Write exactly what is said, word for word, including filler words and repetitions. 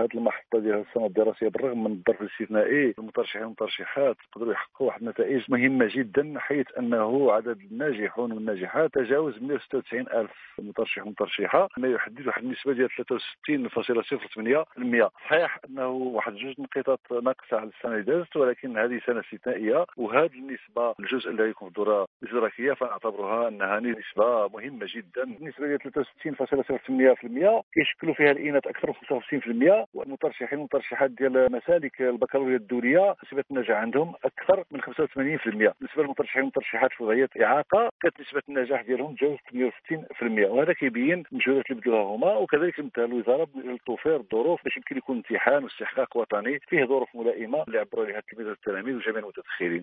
هذه المحطه ديال السنه الدراسيه بالرغم من الظرف الاستثنائي المترشحين والمترشحات قدروا يحققوا واحد النتائج مهمه جدا، حيث انه عدد الناجحون والناجحات تجاوز مئة وستة وتسعين ألف مترشح ومترشحه، ما يحدد واحد النسبه ديال ثلاثة وستين فاصلة صفر ثمانية بالمئة. صحيح انه واحد جوج نقاط ناقصه على السنه اللي دازت، ولكن هذه سنه استثنائيه، وهذه النسبه الجزء اللي يكون في الدوره الاشتراكيه فنعتبرها انها نسبه مهمه جدا. النسبه ديال ثلاثة وستين فاصلة صفر ثمانية بالمئة كيشكلوا فيها الاناث اكثر من خمسة وخمسين بالمئة، والمترشحين والمترشحات ديال مسالك البكالوريا الدوليه نسبه النجاح عندهم اكثر من خمسة وثمانين بالمئة. بالنسبه للمترشحين والمترشحات في وضعيه اعاقه كانت نسبه النجاح ديالهم تجاوز ثمانية وستين بالمئة، وهذا كيبين المجهودات اللي بذلوها هما، وكذلك امتثال الوزاره لتوفير الظروف باش يمكن يكون امتحان واستحقاق وطني فيه ظروف ملائمه اللي عبروا عليها التلاميذ والتلاميذ وجميع المتدخلين.